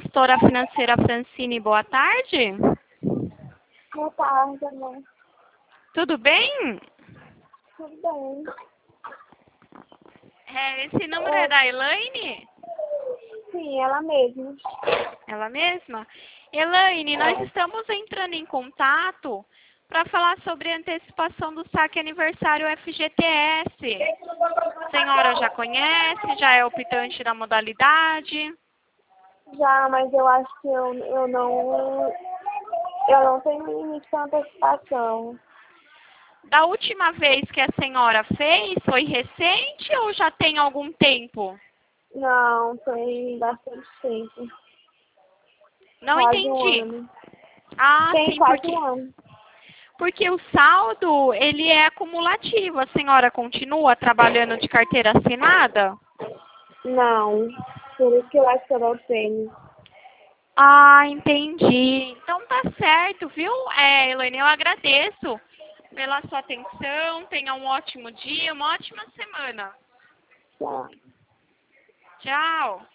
consultora financeira Francine, boa tarde. Boa tarde, amor. Tudo bem? Tudo bem. Esse número é da Elaine? Sim, ela mesma. Ela mesma? Elaine, nós estamos entrando em contato para falar sobre a antecipação do saque aniversário FGTS. A senhora já conhece? Já é optante da modalidade? Já, mas eu acho que eu não tenho limite para antecipação. Da última vez que a senhora fez, foi recente ou já tem algum tempo? Não, tem bastante tempo. Não Quase um entendi. ano. Ah, Tem sim, quase um ano. porque o saldo, ele é acumulativo. A senhora continua trabalhando de carteira assinada? Não. Por isso que eu acho que eu não tenho. Ah, entendi. Então tá certo, viu, Elaine? Eu agradeço pela sua atenção. Tenha um ótimo dia, uma ótima semana. Tá. Tchau.